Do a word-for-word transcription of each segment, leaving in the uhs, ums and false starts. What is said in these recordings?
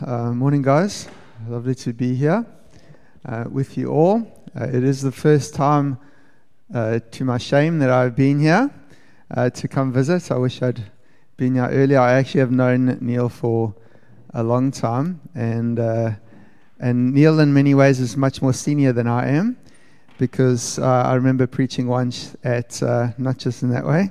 Uh, morning, guys. Lovely to be here uh, with you all. Uh, it is the first time, uh, to my shame, that I've been here uh, to come visit. I wish I'd been here earlier. I actually have known Neil for a long time, and uh, and Neil, in many ways, is much more senior than I am, because uh, I remember preaching once at uh, Not Just in That Way.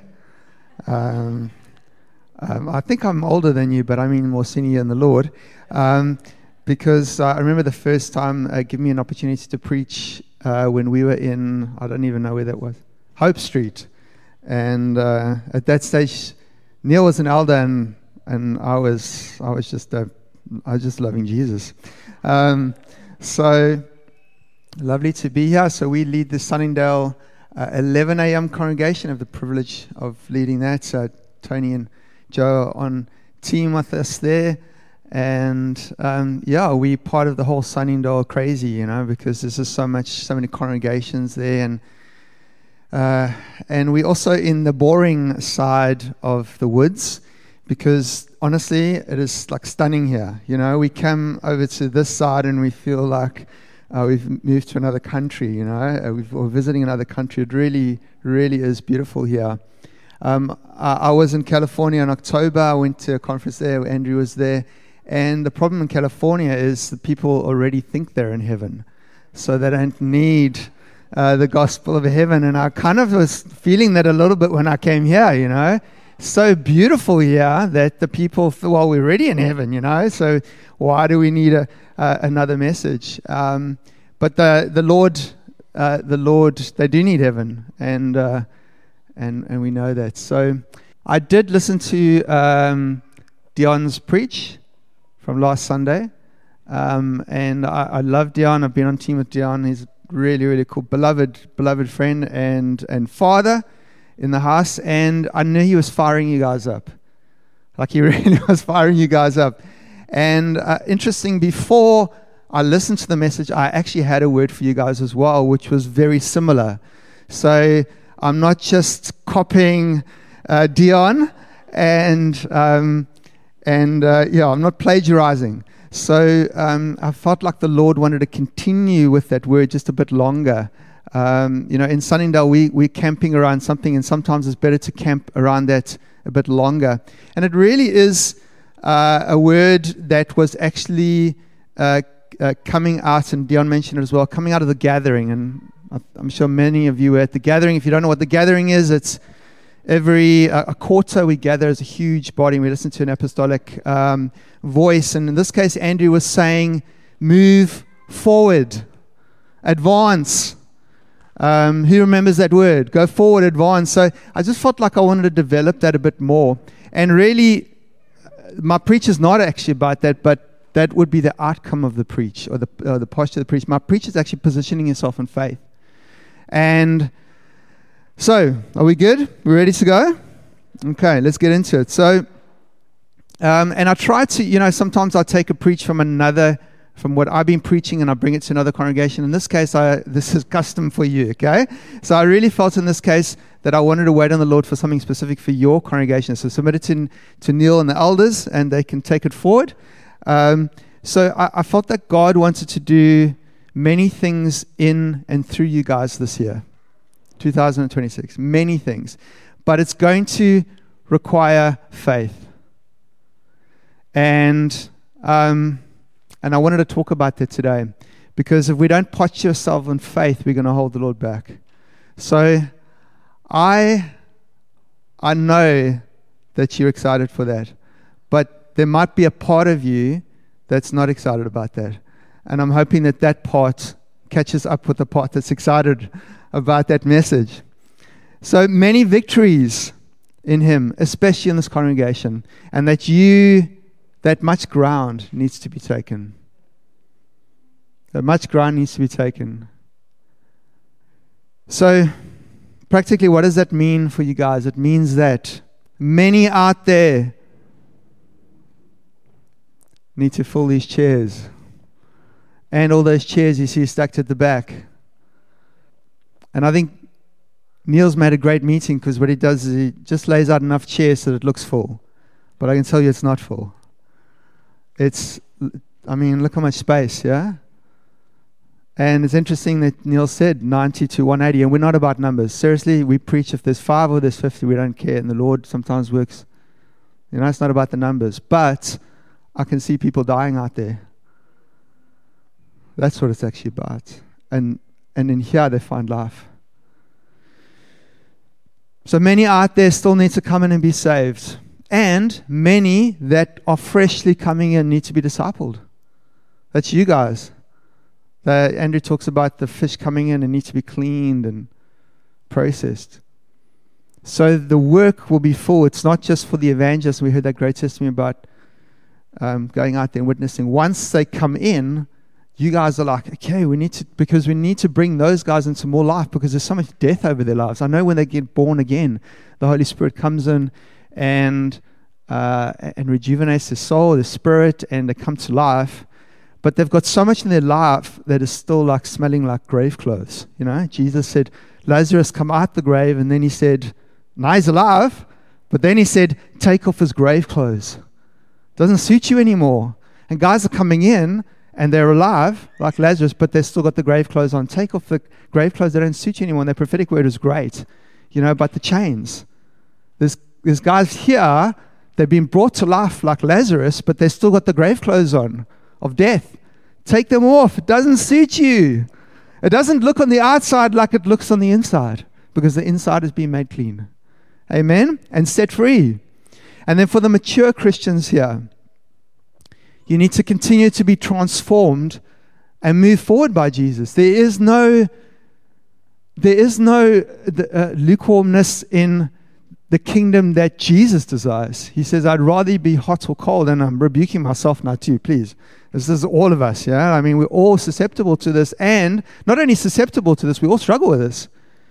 Um, Um, I think I'm older than you, but I mean more senior in the Lord, um, because uh, I remember the first time uh, giving me an opportunity to preach uh, when we were in, I don't even know where that was, Hope Street. And uh, at that stage, Neil was an elder, and and I was I was just uh, I was just loving Jesus. Um, so lovely to be here. So we lead the Sunningdale uh, eleven a.m. congregation. I have the privilege of leading that. So Tony and Joe on team with us there, and um, yeah, we part of the whole Sunningdale crazy, you know, because there's just so much, so many congregations there, and uh, and we also in the boring side of the woods, because honestly, it is like stunning here. You know, we come over to this side and we feel like uh, we've moved to another country. You know, uh, we've, we're visiting another country. It really, really is beautiful here. Um, I, I was in California in October. I went to a conference there. Andrew was there. And the problem in California is that people already think they're in heaven. So they don't need uh, the gospel of heaven. And I kind of was feeling that a little bit when I came here, you know. So beautiful here that the people feel, well, we're already in heaven, you know. So why do we need a, uh, another message? Um, but the, the Lord, uh, the Lord, they do need heaven. And... Uh, And and we know that. So I did listen to um, Dion's preach from last Sunday. Um, and I, I love Dion. I've been on team with Dion. He's really, really cool. Beloved, beloved friend and, and father in the house. And I knew he was firing you guys up. Like he really was firing you guys up. And uh, interesting, before I listened to the message, I actually had a word for you guys as well, which was very similar. So I'm not just copying uh, Dion, and um, and uh, yeah, I'm not plagiarizing. So um, I felt like the Lord wanted to continue with that word just a bit longer. Um, you know, in Sunningdale, we we're camping around something, and sometimes it's better to camp around that a bit longer. And it really is uh, a word that was actually uh, uh, coming out, and Dion mentioned it as well, coming out of the gathering. And I'm sure many of you were at the gathering. If you don't know what the gathering is, it's every uh, a quarter we gather as a huge body and we listen to an apostolic um, voice. And in this case, Andrew was saying, move forward, advance. Um, who remembers that word? Go forward, advance. So I just felt like I wanted to develop that a bit more. And really, my preach is not actually about that, but that would be the outcome of the preach, or the, uh, the posture of the preach. My preach is actually positioning yourself in faith. And so, are we good? We ready to go? Okay, let's get into it. So, um, and I try to, you know, sometimes I take a preach from another, from what I've been preaching, and I bring it to another congregation. In this case, I, this is custom for you, okay? So I really felt in this case that I wanted to wait on the Lord for something specific for your congregation. So submit it to, to Neil and the elders, and they can take it forward. Um, so I, I felt that God wanted to do many things in and through you guys this year, two thousand twenty-six, many things. But it's going to require faith. And um, and I wanted to talk about that today, because if we don't posture ourselves in faith, we're going to hold the Lord back. So I I know that you're excited for that, but there might be a part of you that's not excited about that. And I'm hoping that that part catches up with the part that's excited about that message. So many victories in Him, especially in this congregation, and that you, that much ground needs to be taken. That much ground needs to be taken. So practically, what does that mean for you guys? It means that many out there need to fill these chairs. And all those chairs you see stacked at the back. And I think Neil's made a great meeting, because what he does is he just lays out enough chairs so that it looks full. But I can tell you it's not full. It's I mean, look how much space, yeah? And it's interesting that Neil said ninety to one eighty, and we're not about numbers. Seriously, we preach if there's five or there's fifty, we don't care. And the Lord sometimes works. You know, it's not about the numbers. But I can see people dying out there. That's what it's actually about. And and in here they find life. So many out there still need to come in and be saved. And many that are freshly coming in need to be discipled. That's you guys. Uh, Andrew talks about the fish coming in and need to be cleaned and processed. So the work will be full. It's not just for the evangelists. We heard that great testimony about um, going out there and witnessing. Once they come in, you guys are like, okay, we need to, because we need to bring those guys into more life because there's so much death over their lives. I know when they get born again, the Holy Spirit comes in and uh, and rejuvenates their soul, their spirit, and they come to life. But they've got so much in their life that is still like smelling like grave clothes. You know, Jesus said, Lazarus, come out the grave. And then he said, now he's alive. But then he said, take off his grave clothes. Doesn't suit you anymore. And guys are coming in and they're alive, like Lazarus, but they've still got the grave clothes on. Take off the grave clothes. They don't suit you anymore. And their prophetic word is great. You know, but the chains. There's, there's guys here, they've been brought to life like Lazarus, but they've still got the grave clothes on. Of death. Take them off. It doesn't suit you. It doesn't look on the outside like it looks on the inside because the inside is being made clean. Amen? And set free. And then for the mature Christians here, you need to continue to be transformed and move forward by Jesus. There is no, there is no uh, lukewarmness in the kingdom that Jesus desires. He says, I'd rather be hot or cold, and I'm rebuking myself now too, please. This is all of us, yeah? I mean, we're all susceptible to this, and not only susceptible to this, we all struggle with this.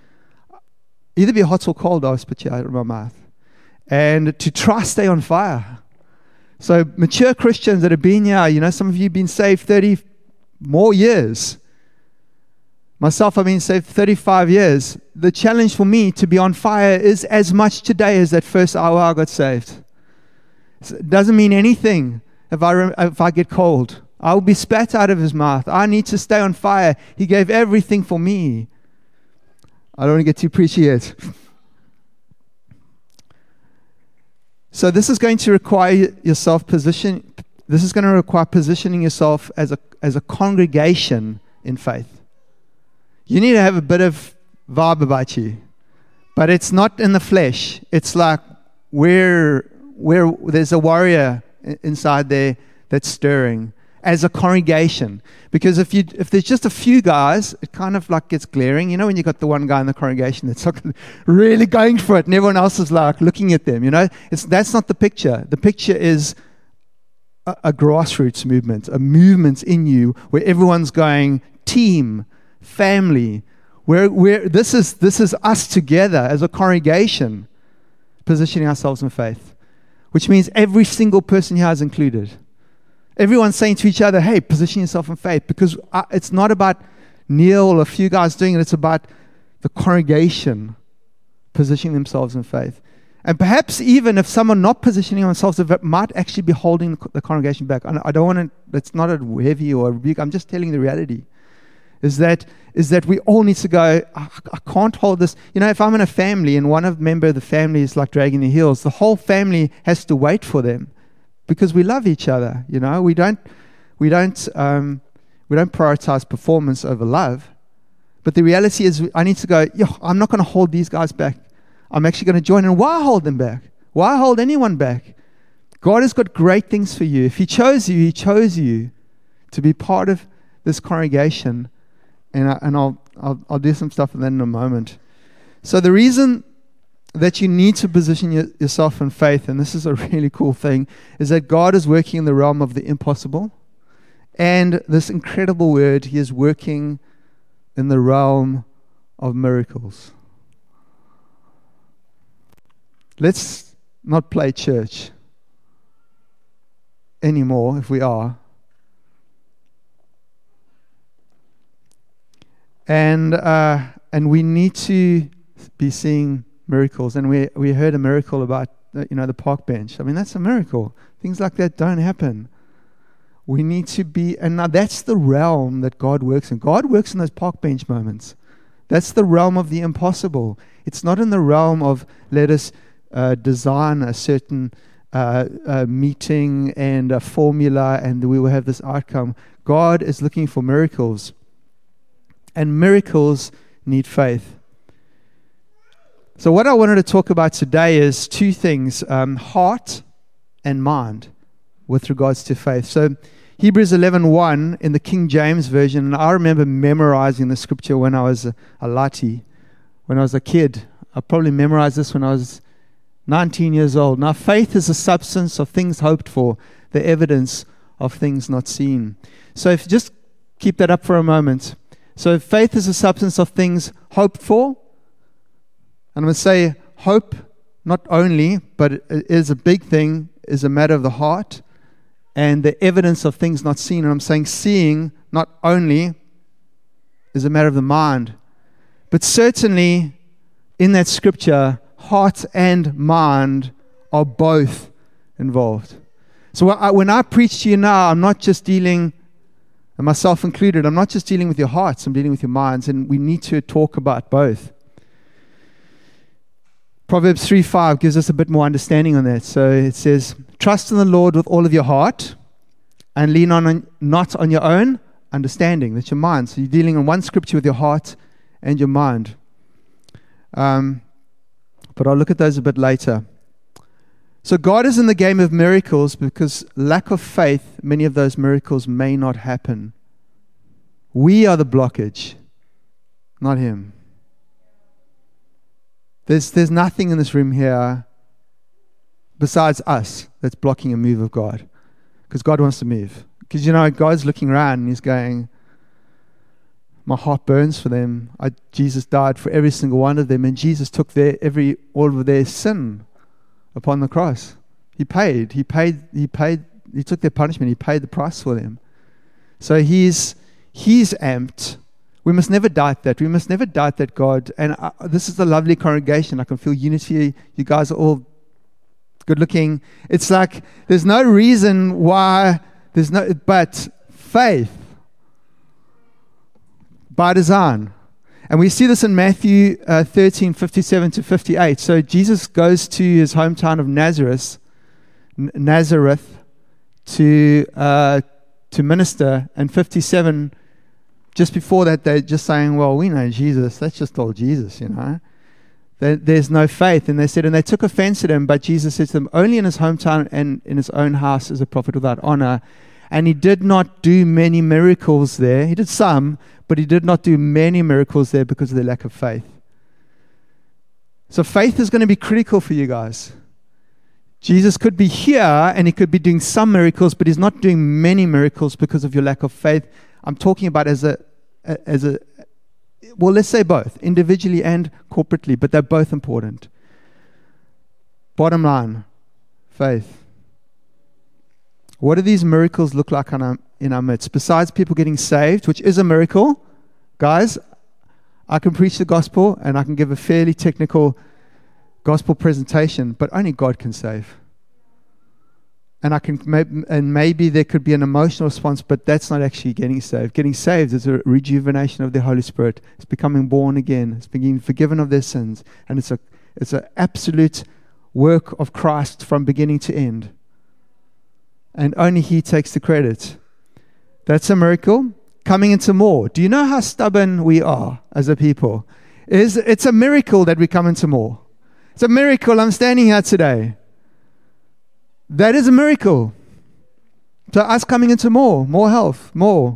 Either be hot or cold, I'll spit you out of my mouth. And to try stay on fire. So mature Christians that have been here, you know, some of you have been saved thirty more years. Myself, I've been saved thirty-five years. The challenge for me to be on fire is as much today as that first hour I got saved. It doesn't mean anything if I, rem- if I get cold. I will be spat out of his mouth. I need to stay on fire. He gave everything for me. I don't want to get too preachy yet. So this is going to require yourself position. This is going to require positioning yourself as a as a congregation in faith. You need to have a bit of vibe about you, but it's not in the flesh. It's like where where there's a warrior inside there that's stirring as a congregation. Because if you if there's just a few guys, it kind of like gets glaring. You know, when you got the one guy in the congregation that's like really going for it, and everyone else is like looking at them. You know, it's that's not the picture. The picture is a, a grassroots movement, a movement in you where everyone's going team, family. Where where this is this is us together as a congregation, positioning ourselves in faith, which means every single person here is included. Everyone's saying to each other, hey, position yourself in faith, because uh, it's not about Neil or a few guys doing it. It's about the congregation positioning themselves in faith. And perhaps even if someone not positioning themselves, it might actually be holding the congregation back. And I don't want to, it's not a heavy or a rebuke. I'm just telling the reality. Is that is that we all need to go, I, I can't hold this. You know, if I'm in a family and one of member of the family is like dragging their heels, the whole family has to wait for them. Because we love each other, you know, we don't, we don't, um, we don't prioritize performance over love. But the reality is, I need to go. Yo, I'm not going to hold these guys back. I'm actually going to join. And why hold them back? Why hold anyone back? God has got great things for you. If He chose you, He chose you to be part of this congregation. And I, and I'll, I'll I'll do some stuff on that in a moment. So the reason that you need to position your, yourself in faith, and this is a really cool thing, is that God is working in the realm of the impossible. And this incredible word, He is working in the realm of miracles. Let's not play church anymore if we are. And uh, and we need to be seeing miracles. And we we heard a miracle about, you know, the park bench. I mean, that's a miracle. Things like that don't happen. We need to be, and now that's the realm that God works in. God works in those park bench moments. That's the realm of the impossible. It's not in the realm of let us uh, design a certain uh, uh, meeting and a formula and we will have this outcome. God is looking for miracles. And miracles need faith. So what I wanted to talk about today is two things, um, heart and mind with regards to faith. So Hebrews eleven one in the King James Version, and I remember memorizing the scripture when I was a, a laddie, when I was a kid. I probably memorized this when I was nineteen years old. Now, faith is the substance of things hoped for, the evidence of things not seen. So if you just keep that up for a moment. So faith is the substance of things hoped for. And I'm going to say hope, not only, but it is a big thing, is a matter of the heart. And the evidence of things not seen. And I'm saying seeing, not only, is a matter of the mind. But certainly, in that scripture, heart and mind are both involved. So when I preach to you now, I'm not just dealing, and myself included, I'm not just dealing with your hearts, I'm dealing with your minds. And we need to talk about both. Proverbs three five gives us a bit more understanding on that. So it says, trust in the Lord with all of your heart and lean on not on your own understanding. That's your mind. So you're dealing in one scripture with your heart and your mind. Um, but I'll look at those a bit later. So God is in the game of miracles because lack of faith, many of those miracles may not happen. We are the blockage, not Him. There's, there's nothing in this room here besides us that's blocking a move of God. Because God wants to move. Because, you know, God's looking around and He's going, my heart burns for them. I, Jesus died for every single one of them. And Jesus took their every all of their sin upon the cross. He paid. He paid. He paid. He took their punishment. He paid the price for them. So He's, he's amped. We must never doubt that. We must never doubt that God, and I, this is a lovely congregation. I can feel unity. You guys are all good looking. It's like there's no reason why there's no, but faith by design. And we see this in Matthew uh, thirteen, fifty-seven to fifty-eight. So Jesus goes to his hometown of Nazareth, N- Nazareth to uh, to minister, and fifty-seven. Just before that, they're just saying, well, we know Jesus. That's just all Jesus, you know. There, there's no faith. And they said, and they took offense at him, but Jesus said to them, only in his hometown and in his own house is a prophet without honor. And he did not do many miracles there. He did some, but he did not do many miracles there because of their lack of faith. So faith is going to be critical for you guys. Jesus could be here and he could be doing some miracles, but he's not doing many miracles because of your lack of faith. I'm talking about as a, as a, well, let's say both, individually and corporately, but they're both important. Bottom line, faith. What do these miracles look like in our, in our midst? Besides people getting saved, which is a miracle, guys, I can preach the gospel and I can give a fairly technical gospel presentation, but only God can save. And I can, and maybe there could be an emotional response, but that's not actually getting saved. Getting saved is a rejuvenation of the Holy Spirit. It's becoming born again. It's being forgiven of their sins, and it's a, it's an absolute work of Christ from beginning to end. And only He takes the credit. That's a miracle. Coming into more. Do you know how stubborn we are as a people? It's, it's a miracle that we come into more. It's a miracle I'm standing here today. That is a miracle. So us coming into more, more health, more.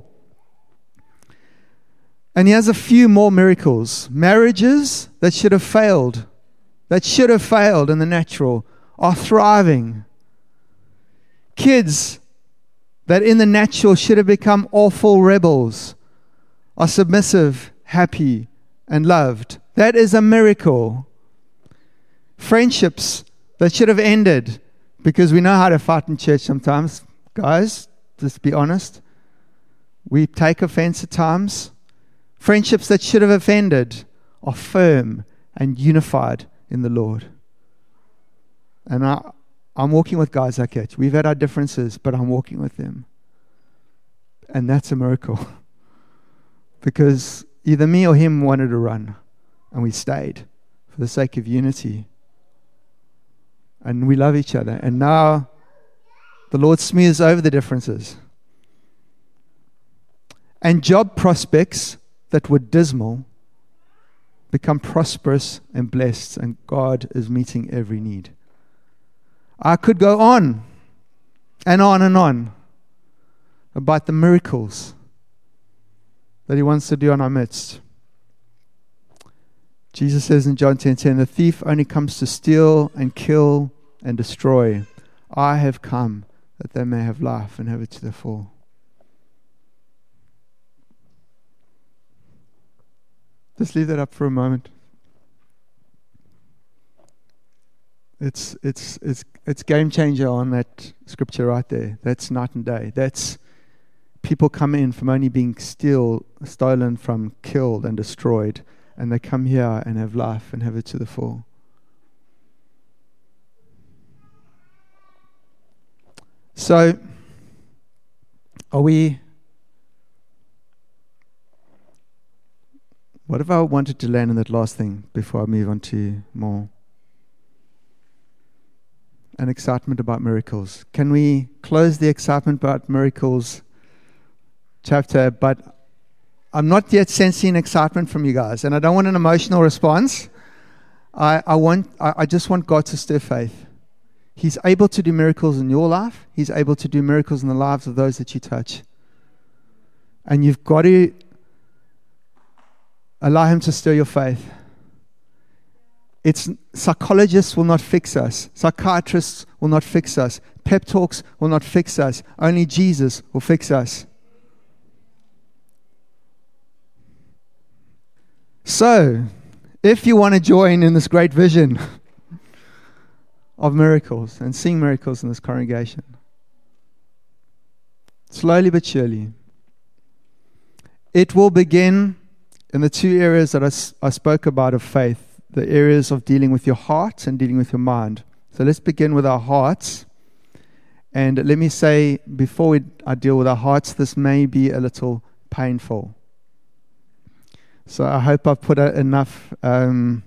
And He has a few more miracles. Marriages that should have failed, that should have failed in the natural, are thriving. Kids that in the natural should have become awful rebels, are submissive, happy, and loved. That is a miracle. Friendships that should have ended, because we know how to fight in church sometimes. Guys, just be honest. We take offense at times. Friendships that should have offended are firm and unified in the Lord. And I, I'm walking with guys like that. We've had our differences, but I'm walking with them. And that's a miracle. Because either me or him wanted to run, and we stayed for the sake of unity. And we love each other. And now the Lord smooths over the differences. And job prospects that were dismal become prosperous and blessed, and God is meeting every need. I could go on and on and on about the miracles that he wants to do in our midst. Jesus says in John ten ten, the thief only comes to steal and kill and destroy. I have come that they may have life and have it to the full. Just leave that up for a moment. It's it's it's it's game changer on that scripture right there. That's night and day. That's people come in from only being steal, stolen from, killed and destroyed, and they come here and have life and have it to the full. So, are we... What if I wanted to land on that last thing before I move on to more? An excitement about miracles. Can we close the excitement about miracles chapter? But I'm not yet sensing excitement from you guys, and I don't want an emotional response. I, I want. I, I just want God to stir faith. He's able to do miracles in your life. He's able to do miracles in the lives of those that you touch. And you've got to allow him to stir your faith. It's psychologists will not fix us. Psychiatrists will not fix us. Pep talks will not fix us. Only Jesus will fix us. So, if you want to join in this great vision of miracles and seeing miracles in this congregation, slowly but surely, it will begin in the two areas that I, I spoke about of faith, the areas of dealing with your heart and dealing with your mind. So let's begin with our hearts. And let me say, before we, I deal with our hearts, this may be a little painful. So I hope I've put a, enough um,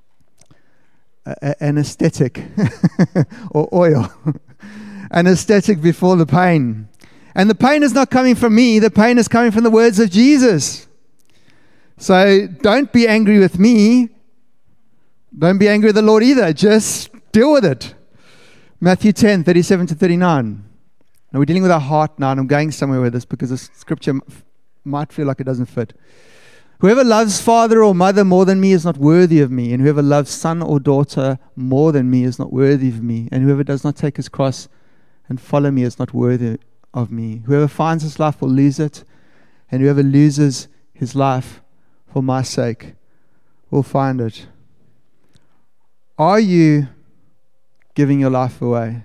a, anesthetic or oil, anesthetic before the pain. And the pain is not coming from me, the pain is coming from the words of Jesus. So don't be angry with me. Don't be angry with the Lord either. Just deal with it. Matthew ten, thirty-seven to thirty-nine. Now we're dealing with our heart now, and I'm going somewhere with this because the scripture might feel like it doesn't fit. Whoever loves father or mother more than me is not worthy of me, and whoever loves son or daughter more than me is not worthy of me, and whoever does not take his cross and follow me is not worthy of me. Whoever finds his life will lose it, and whoever loses his life for my sake will find it. Are you giving your life away?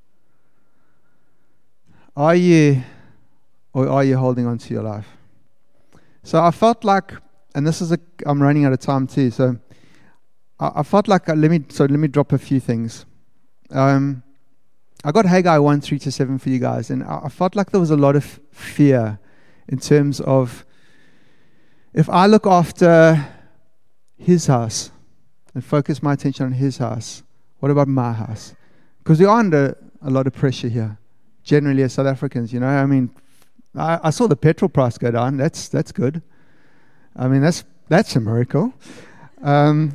Are you, or are you holding on to your life? So I felt like, and this is a, I'm running out of time too. So I, I felt like, uh, let me, so let me drop a few things. Um, I got Haggai one, three to seven for you guys, and I, I felt like there was a lot of fear in terms of, if I look after his house and focus my attention on his house, what about my house? Because we are under a lot of pressure here, generally as South Africans, you know. I mean, I, I saw the petrol price go down. That's that's good. I mean, that's that's a miracle. Um,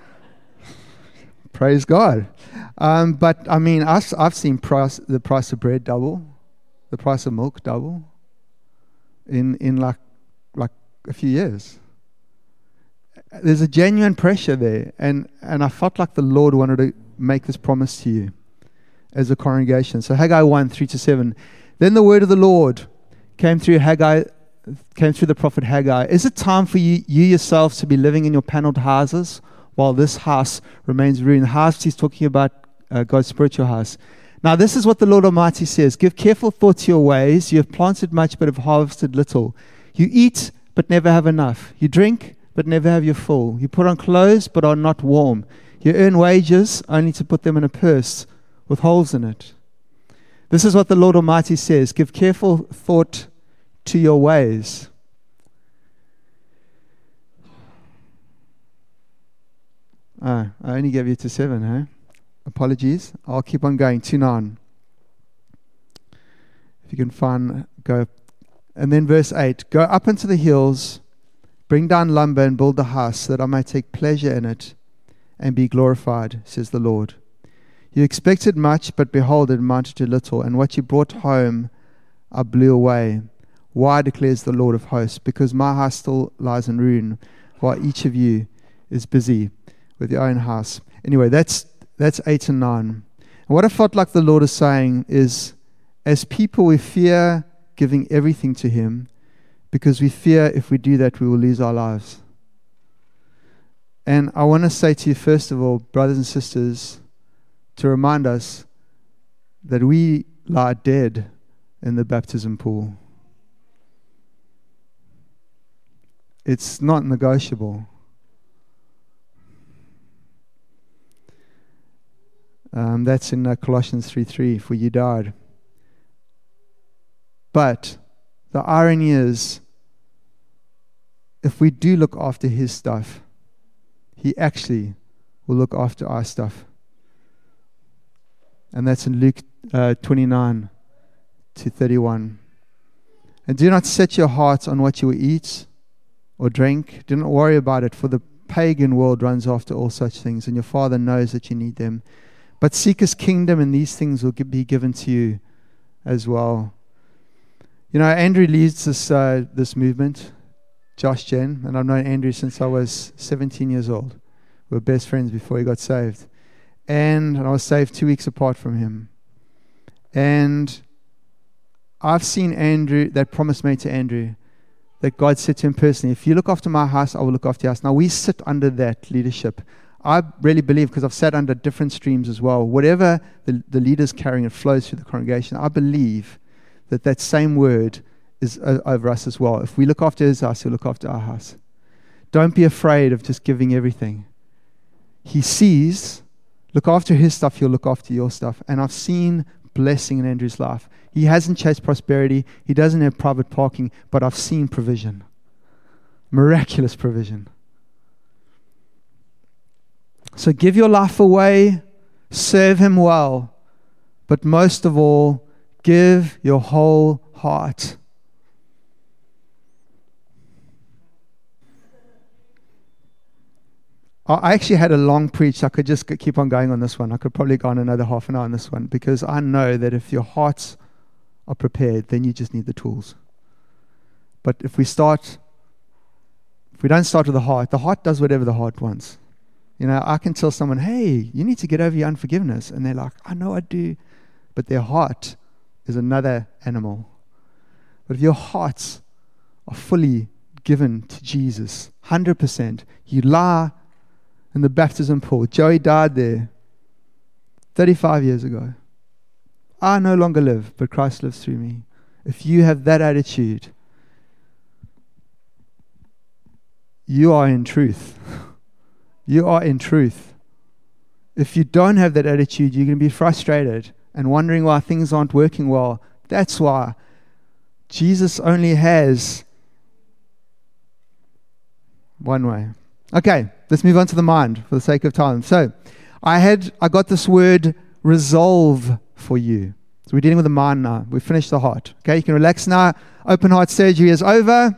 praise God. Um, but I mean, I, I've seen price the price of bread double, the price of milk double, in in like like a few years. There's a genuine pressure there, and and I felt like the Lord wanted to make this promise to you as a congregation. So Haggai one, three to seven. Then the word of the Lord came through Haggai, came through the prophet Haggai. Is it time for you, you yourselves to be living in your paneled houses while this house remains ruined? The house he's talking about, uh, God's spiritual house. Now this is what the Lord Almighty says. Give careful thought to your ways. You have planted much but have harvested little. You eat but never have enough. You drink but never have your full. You put on clothes but are not warm. You earn wages only to put them in a purse with holes in it. This is what the Lord Almighty says. Give careful thought to your ways. Oh, I only gave you to seven, huh? Apologies. I'll keep on going. To nine. If you can find, go. And then verse eight. Go up into the hills, bring down lumber and build a house, so that I may take pleasure in it and be glorified, says the Lord. You expected much, but behold, it amounted to little, and what you brought home I blew away. Why, declares the Lord of hosts? Because my house still lies in ruin, while each of you is busy with your own house. Anyway, that's that's eight and nine. And what I felt like the Lord is saying is, as people, we fear giving everything to Him, because we fear if we do that, we will lose our lives. And I want to say to you, first of all, brothers and sisters, to remind us that we lie dead in the baptism pool. It's not negotiable. Um, that's in uh, Colossians three three, for you died. But the irony is, if we do look after His stuff, He actually will look after our stuff. And that's in Luke uh, twenty-nine to thirty-one. And do not set your hearts on what you will eat or drink. Do not worry about it, for the pagan world runs after all such things, and your Father knows that you need them. But seek His kingdom, and these things will be given to you as well. You know, Andrew leads this uh, this movement, Josh Jen, and I've known Andrew since I was seventeen years old. We were best friends before he got saved. And I was saved two weeks apart from him. And I've seen Andrew, that promise made to Andrew, that God said to him personally, if you look after my house, I will look after your house. Now, we sit under that leadership. I really believe, because I've sat under different streams as well, whatever the, the leader's carrying, it flows through the congregation. I believe that that same word is uh, over us as well. If we look after His house, He'll look after our house. Don't be afraid of just giving everything. He sees, look after His stuff, He'll look after your stuff. And I've seen blessing in Andrew's life. He hasn't chased prosperity. He doesn't have private parking, but I've seen provision. Miraculous provision. So give your life away, serve Him well, but most of all, give your whole heart. I actually had a long preach. I could just keep on going on this one. I could probably go on another half an hour on this one, because I know that if your hearts are prepared, then you just need the tools. But if we start, if we don't start with the heart, the heart does whatever the heart wants. You know, I can tell someone, hey, you need to get over your unforgiveness. And they're like, I know I do. But their heart is another animal. But if your hearts are fully given to Jesus, one hundred percent, you lie in the baptism pool. Joey died there thirty-five years ago. I no longer live, but Christ lives through me. If you have that attitude, you are in truth. You are in truth. If you don't have that attitude, you're going to be frustrated and wondering why things aren't working well. That's why Jesus only has one way. Okay, let's move on to the mind for the sake of time. So, I had I got this word resolve for you. So we're dealing with the mind now. We've finished the heart. Okay, you can relax now. Open heart surgery is over.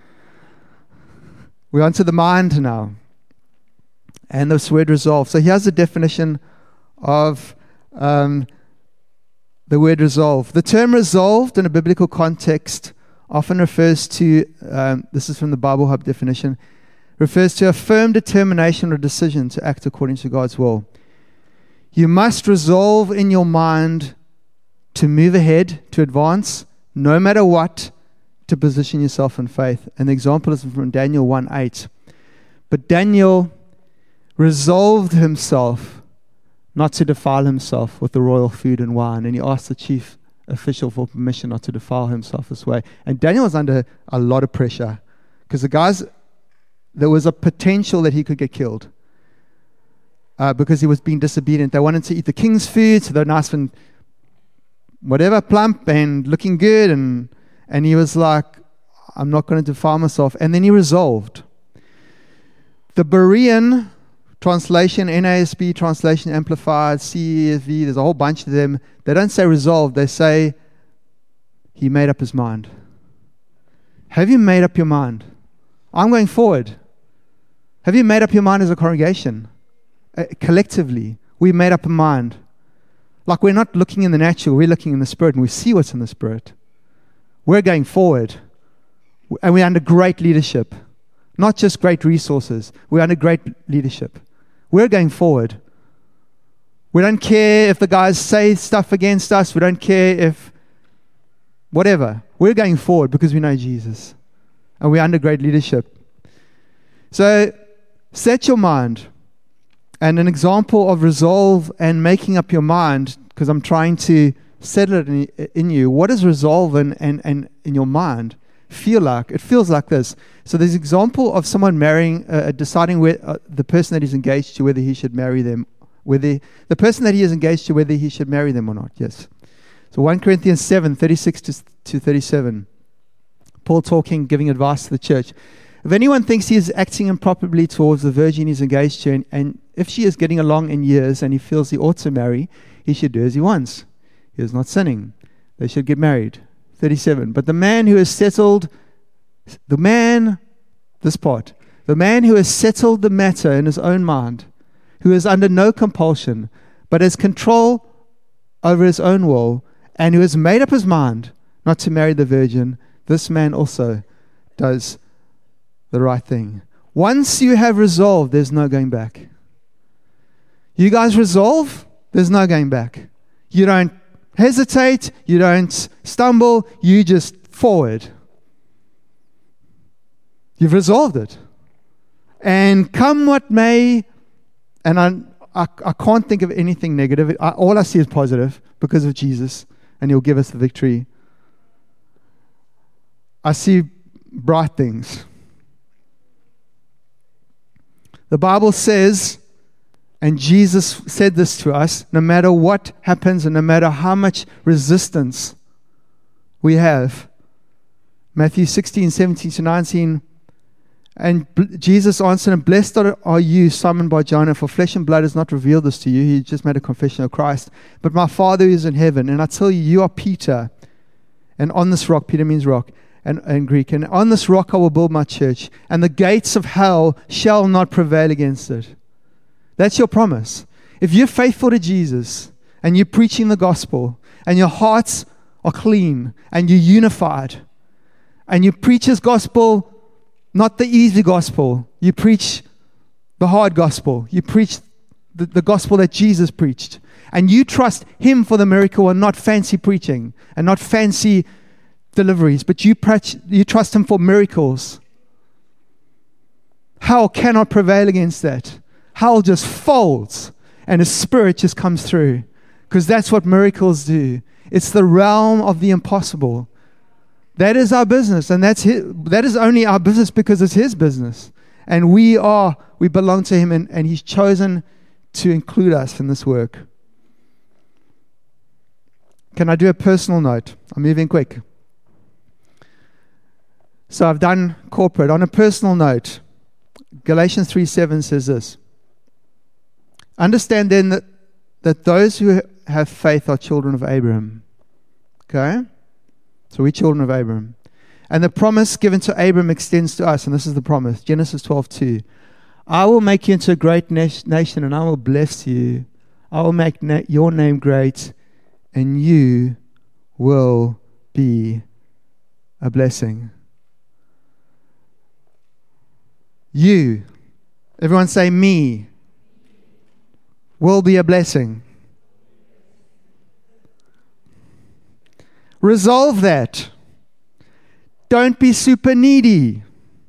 We're on to the mind now. And this word resolve. So here's the definition of um, the word resolve. The term resolved in a biblical context often refers to, um, this is from the Bible Hub definition, refers to a firm determination or decision to act according to God's will. You must resolve in your mind to move ahead, to advance, no matter what, to position yourself in faith. And the example is from Daniel one eight. But Daniel resolved himself not to defile himself with the royal food and wine. And he asked the chief official for permission not to defile himself this way. And Daniel was under a lot of pressure, because the guys, there was a potential that he could get killed uh, because he was being disobedient. They wanted to eat the king's food, so they're nice and whatever, plump and looking good. And And he was like, I'm not going to defile myself. And then he resolved. The Berean translation, N A S B translation, Amplified, C E S V, there's a whole bunch of them. They don't say resolved. They say he made up his mind. Have you made up your mind? I'm going forward. Have you made up your mind as a congregation? Uh, collectively, we made up a mind. Like, we're not looking in the natural, we're looking in the Spirit, and we see what's in the Spirit. We're going forward. And we're under great leadership. Not just great resources. We're under great leadership. We're going forward. We don't care if the guys say stuff against us. We don't care if whatever. We're going forward because we know Jesus. And we're under great leadership. So, set your mind. And an example of resolve and making up your mind, because I'm trying to settle it in, in you. What does resolve and, and, and in your mind feel like? It feels like this. So there's an example of someone marrying, uh, deciding where, uh, the person that he's engaged to, whether he should marry them, whether the person that he is engaged to, whether he should marry them or not. Yes. So First Corinthians seven, thirty-six to thirty-seven. Paul talking, giving advice to the church. If anyone thinks he is acting improperly towards the virgin he's engaged to, and, and if she is getting along in years and he feels he ought to marry, he should do as he wants. He is not sinning. They should get married. thirty-seven. But the man who has settled, the man, this part, the man who has settled the matter in his own mind, who is under no compulsion, but has control over his own will, and who has made up his mind not to marry the virgin, this man also does the right thing. Once you have resolved, there's no going back. You guys resolve, there's no going back. You don't hesitate, you don't stumble, you just forward. You've resolved it. And come what may, and I, I, I can't think of anything negative. I, all I see is positive because of Jesus, and He'll give us the victory. I see bright things. The Bible says, and Jesus said this to us, no matter what happens and no matter how much resistance we have. Matthew sixteen, seventeen to nineteen. And Jesus answered, and blessed are you, Simon Bar-Jonah, for flesh and blood has not revealed this to you. He just made a confession of Christ. But my Father who is in heaven, and I tell you, you are Peter. And on this rock, Peter means rock, and in Greek, and on this rock I will build my church, and the gates of hell shall not prevail against it. That's your promise. If you're faithful to Jesus, and you're preaching the gospel, and your hearts are clean, and you're unified, and you preach His gospel, not the easy gospel. You preach the hard gospel. You preach the, the gospel that Jesus preached. And you trust Him for the miracle and not fancy preaching and not fancy deliveries, but you, preach, you trust Him for miracles. Hell cannot prevail against that. Hell just folds and His Spirit just comes through, because that's what miracles do. It's the realm of the impossible. That is our business, and that's his, that is only our business because it's His business. And we are, we belong to Him, and, and He's chosen to include us in this work. Can I do a personal note? I'm moving quick. So I've done corporate. On a personal note, Galatians three seven says this. Understand then that, that those who have faith are children of Abraham. Okay? So we're children of Abraham. And the promise given to Abraham extends to us, and this is the promise. Genesis twelve two. I will make you into a great na- nation, and I will bless you. I will make na- your name great, and you will be a blessing. You, everyone say me, will be a blessing. Resolve that. Don't be super needy.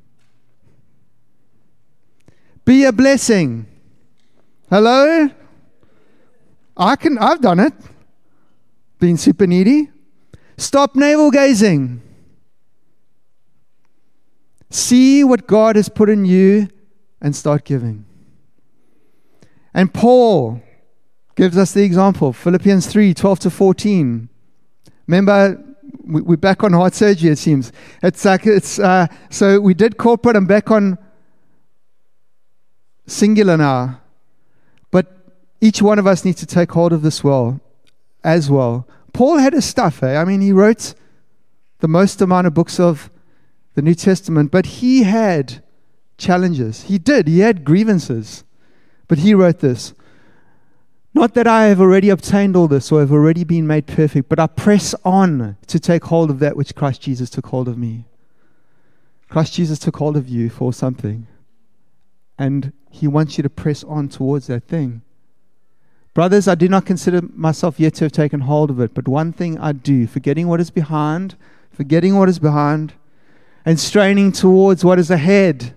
Be a blessing. Hello? I can, I've done it. Being super needy. Stop navel gazing. See what God has put in you and start giving. And Paul gives us the example. Philippians three, twelve to fourteen. Remember, we, we're back on heart surgery, it seems. It's like, it's, uh, so we did corporate, I'm back on singular now. But each one of us needs to take hold of this well, as well. Paul had his stuff, eh? I mean, he wrote the most amount of books of the New Testament, but he had challenges. He did. He had grievances. But he wrote this. Not that I have already obtained all this or have already been made perfect, but I press on to take hold of that which Christ Jesus took hold of me. Christ Jesus took hold of you for something. And he wants you to press on towards that thing. Brothers, I do not consider myself yet to have taken hold of it, but one thing I do, forgetting what is behind, forgetting what is behind, and straining towards what is ahead.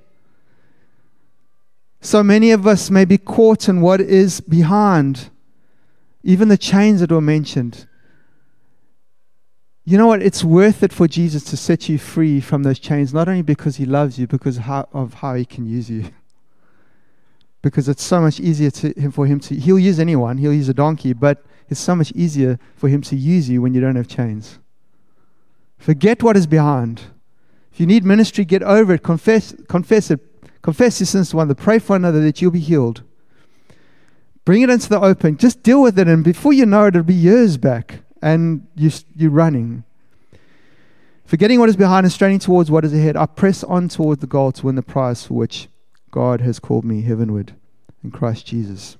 So many of us may be caught in what is behind, even the chains that were mentioned. You know what? It's worth it for Jesus to set you free from those chains, not only because he loves you, because how, of how he can use you. Because it's so much easier to, for him to, he'll use anyone, he'll use a donkey, but it's so much easier for him to use you when you don't have chains. Forget what is behind. If you need ministry, get over it, confess, confess it, confess your sins to one another, pray for another that you'll be healed. Bring it into the open, just deal with it, and before you know it, it'll be years back, and you, you're running. Forgetting what is behind and straining towards what is ahead, I press on toward the goal to win the prize for which God has called me heavenward in Christ Jesus.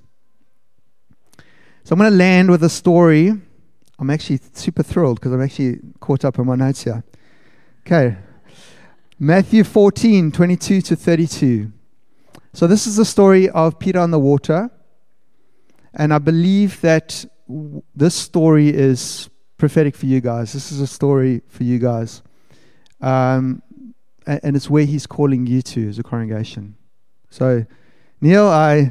So I'm going to land with a story. I'm actually super thrilled because I'm actually caught up on my notes here. Okay. Matthew fourteen, twenty-two to thirty-two. So this is the story of Peter on the water. And I believe that w- this story is prophetic for you guys. This is a story for you guys. Um, and, and it's where he's calling you to as a congregation. So, Neil, I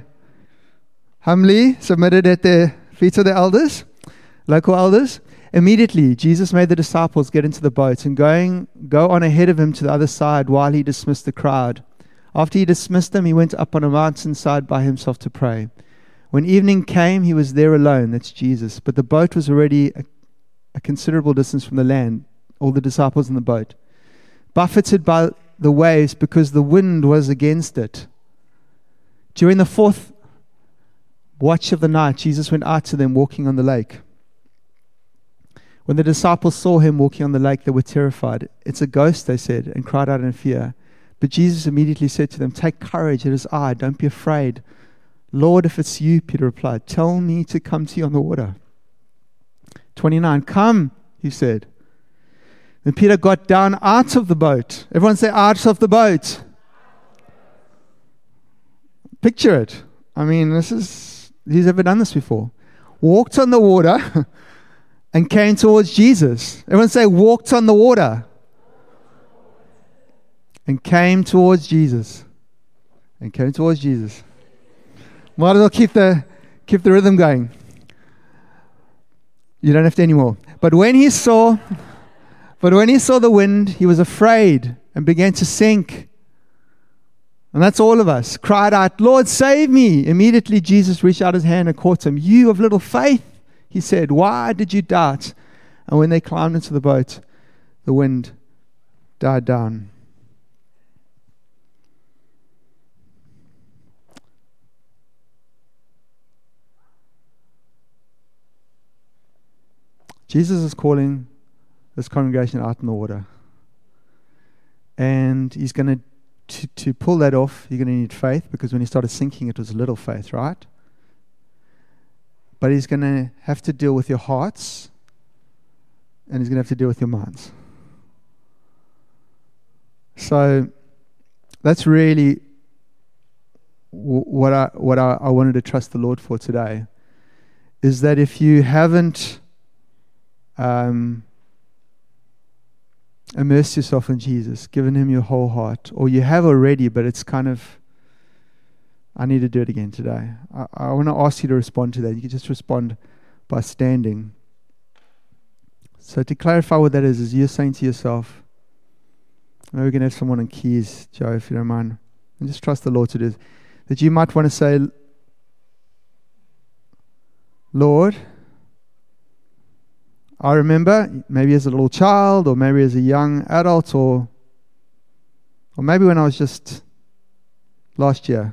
humbly submitted at the feet of the elders, local elders. Immediately, Jesus made the disciples get into the boat and going go on ahead of him to the other side while he dismissed the crowd. After he dismissed them, he went up on a mountainside by himself to pray. When evening came, he was there alone. That's Jesus. But the boat was already a, a considerable distance from the land, all the disciples in the boat, buffeted by the waves because the wind was against it. During the fourth watch of the night, Jesus went out to them walking on the lake. When the disciples saw him walking on the lake, they were terrified. It's a ghost, they said, and cried out in fear. But Jesus immediately said to them, take courage, it is I, don't be afraid. Lord, if it's you, Peter replied, tell me to come to you on the water. twenty-nine, come, he said. Then Peter got down out of the boat. Everyone say, out of the boat. Picture it. I mean, this is, he's ever done this before. Walked on the water and came towards Jesus. Everyone say, walked on the water and came towards Jesus. And came towards Jesus. Might as well keep the, keep the rhythm going. You don't have to anymore. But when he saw, but when he saw the wind, he was afraid and began to sink. And that's all of us. Cried out, Lord, save me. Immediately Jesus reached out his hand and caught him. You of little faith, he said, why did you doubt? And when they climbed into the boat, the wind died down. Jesus is calling this congregation out in the water. And he's going to To, to pull that off, you're going to need faith, because when he started sinking, it was little faith, right? But he's going to have to deal with your hearts, and he's going to have to deal with your minds. So that's really w- what I what I, I wanted to trust the Lord for today, is that if you haven't um, immerse yourself in Jesus, given him your whole heart, or you have already, but it's kind of, I need to do it again today. I, I want to ask you to respond to that. You can just respond by standing. So to clarify what that is, is you're saying to yourself, maybe we're going to have someone on keys, Joe, if you don't mind, and just trust the Lord to do it, that you might want to say, Lord, I remember, maybe as a little child, or maybe as a young adult, or or maybe when I was just last year.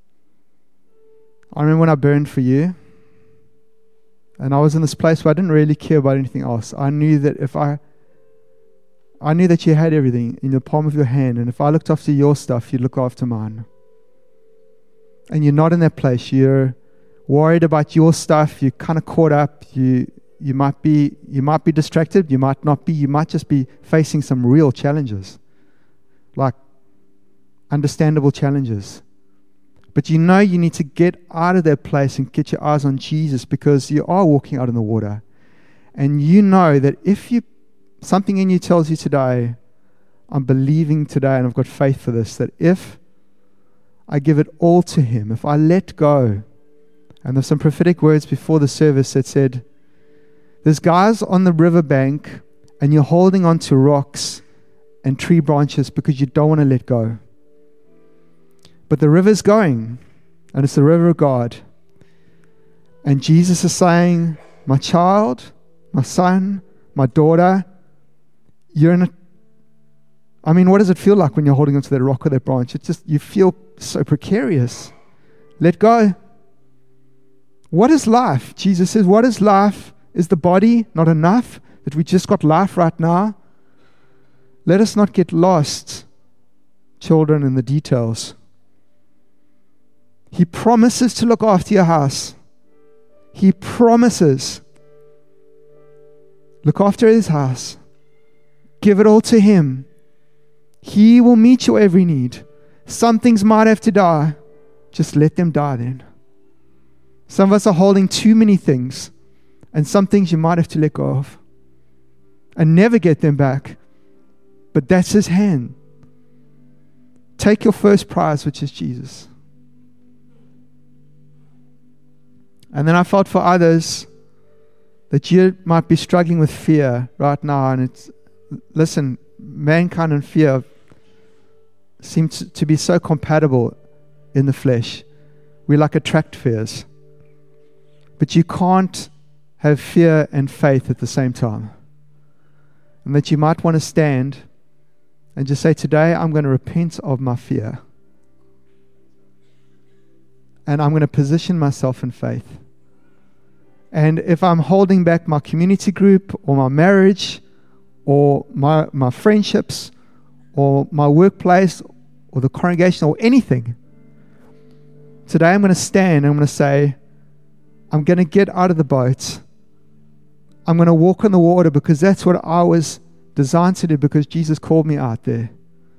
I remember when I burned for you, and I was in this place where I didn't really care about anything else. I knew that if I, I knew that you had everything in the palm of your hand, and if I looked after your stuff, you'd look after mine. And you're not in that place. You're worried about your stuff. You're kind of caught up. You you might be you might be distracted. You might not be. You might just be facing some real challenges, like understandable challenges. But you know you need to get out of that place and get your eyes on Jesus, because you are walking out in the water. And you know that if you, something in you tells you today, I'm believing today and I've got faith for this, that if I give it all to Him, if I let go, and there's some prophetic words before the service that said, there's guys on the riverbank and you're holding on to rocks and tree branches because you don't want to let go. But the river's going, and it's the river of God. And Jesus is saying, my child, my son, my daughter, you're in a, I mean, what does it feel like when you're holding onto that rock or that branch? It's just, you feel so precarious. Let go. What is life? Jesus says, what is life? Is the body not enough that we just got life right now? Let us not get lost, children, in the details. He promises to look after your house. He promises. Look after His house. Give it all to Him. He will meet your every need. Some things might have to die. Just let them die then. Some of us are holding too many things, and some things you might have to let go of and never get them back. But that's His hand. Take your first prize, which is Jesus. And then I felt for others that you might be struggling with fear right now. And it's, listen, mankind and fear seem to, to be so compatible in the flesh. We like attract fears. But you can't have fear and faith at the same time. And that you might want to stand and just say, today I'm going to repent of my fear. And I'm going to position myself in faith. And if I'm holding back my community group or my marriage or my my friendships or my workplace or the congregation or anything, today I'm going to stand and I'm going to say, I'm going to get out of the boat. I'm going to walk on the water, because that's what I was designed to do, because Jesus called me out there.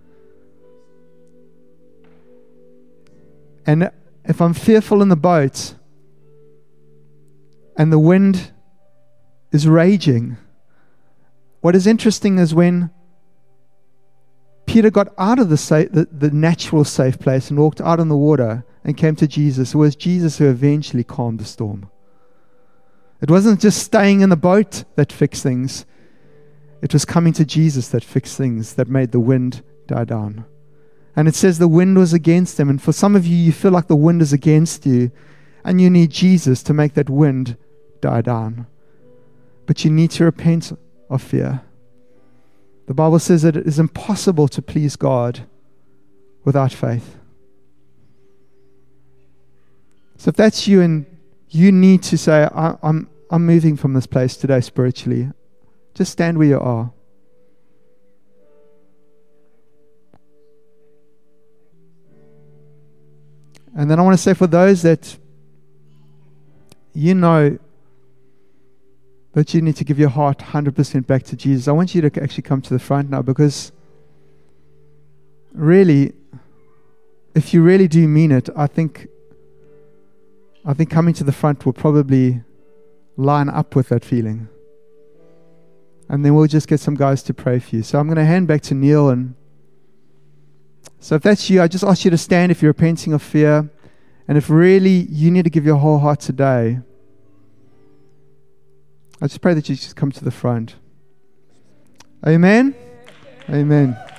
And if I'm fearful in the boat and the wind is raging, what is interesting is when Peter got out of the, safe, the, the natural safe place and walked out on the water and came to Jesus, it was Jesus who eventually calmed the storm. It wasn't just staying in the boat that fixed things. It was coming to Jesus that fixed things, that made the wind die down. And it says the wind was against him. And for some of you, you feel like the wind is against you, and you need Jesus to make that wind die down. But you need to repent of fear. The Bible says that it is impossible to please God without faith. So if that's you and you need to say, I, I'm, I'm moving from this place today spiritually, just stand where you are. And then I want to say, for those that you know that you need to give your heart one hundred percent back to Jesus, I want you to actually come to the front now, because really, if you really do mean it, I think I think coming to the front will probably line up with that feeling. And then we'll just get some guys to pray for you. So I'm going to hand back to Neil. And so if that's you, I just ask you to stand if you're repenting of fear. And if really you need to give your whole heart today, I just pray that you just come to the front. Amen? Amen.